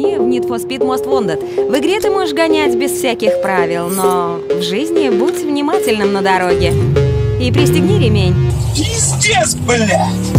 приключения в Need for Speed Most Wanted. В игре ты можешь гонять без всяких правил, но в жизни будь внимательным на дороге. И пристегни ремень. Пиздец, блядь!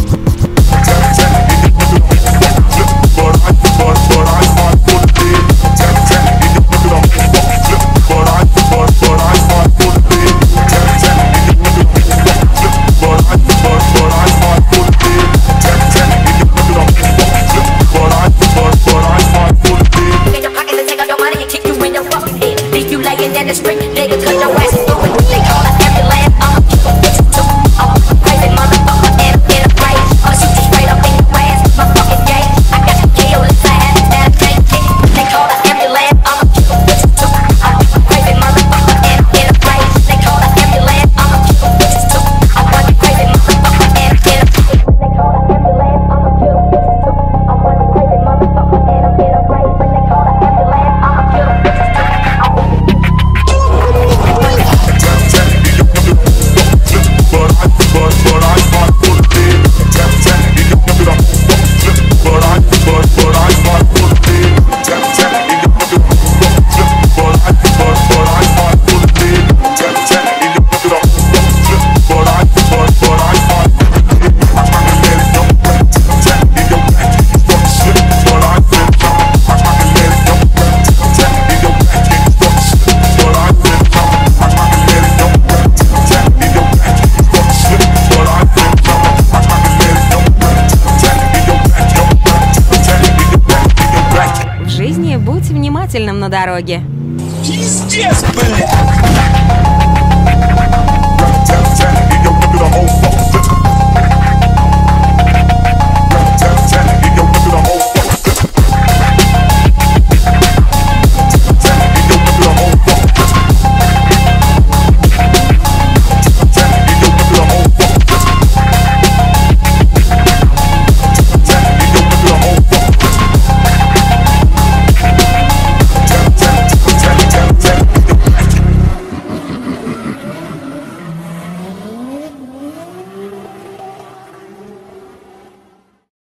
Будь внимательным на дороге. Пиздец, блядь!